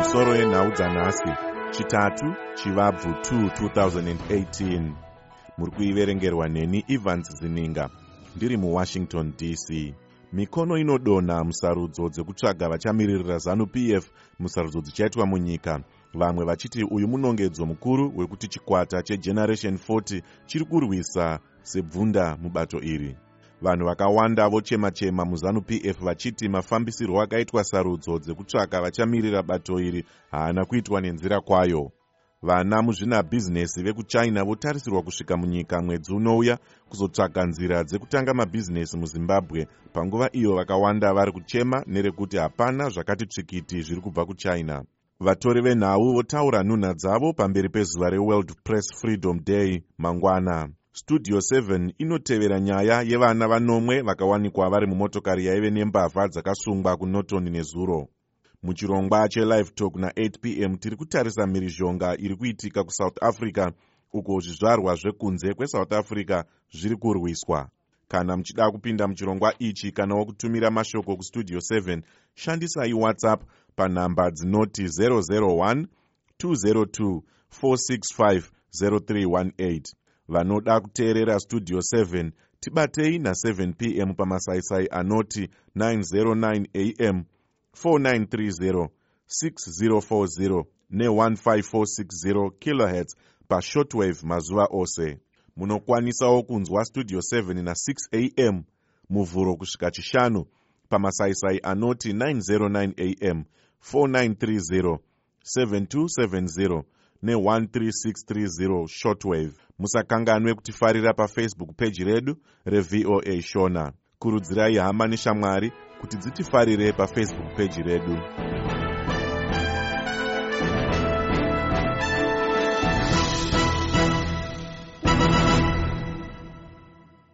Misoro yenhau dzanhasi, chitatu Chivabvu 2 2018. Muri kuiverengerwa neni Evans Zininga, ndiri muWashington DC. Mikono inodonha musarudzo dzekutsvaga vachamiririra ZANU-PF musarudzo dzichaitwa munyika. Vamwe vachiti uyu munongedzo mukuru wekuti chikwata cheGeneration 40 chiri kurwisa sebvunda mubato iri. Vanhu vakawanda vochema-chema muZANU-PF vachiti mafambisirwo akaitwa sarudzo dzekutsvaka vachamirira bato iri haana kuitwa nenzira kwayo. Vana muzvinabhizinesi vekuChina votarisirwa kusvika munyika mwedzi unouya kuzotsvaka nzira dzekutanga mabhizinesi muZimbabwe, panguva iyo vakawanda vari kuchema nerekuti hapana zvakati tsvikiti zviri kubva kuChina. Vatori venhau votaura nhunha dzavo pamberi pezuva reWorld Press Freedom Day mangwana. Studio 7 inotevera nyaya yevana vanomwe vakawanikwa vari mumotokari yaive nembavha dzakasungwa kuNorton nezuro. Muchirongwa cheLive Talk na8 p.m. tiri kutarisa mhirizhonga iri kuitika kuSouth Africa, uko zvizvarwa zvekunze kweSouth Africa zviri kurwiswa. Kana muchida kupinda muchirongwa ichi kana wokutumira mashoko kuStudio 7, shandisai WhatsApp panhamba dzinoti 001 202 465 0318. Vanoda kuteerera Studio 7 tibatei na7 p.m. pamasaisai anoti 909 am 4930 6040 ne15460 kHz pashortwave mazuva ose. Munokwanisawo kunzwa Studio 7 na6 am muvhuro kusvika chishanu pamasaisai anoti 909 am 4930 7270 ne13630 shortwave. Musakanganwe kutifarira paFacebook page redu reVOA Shona. Kurudzirai hama neshamwari kuti dzitifarire paFacebook page redu.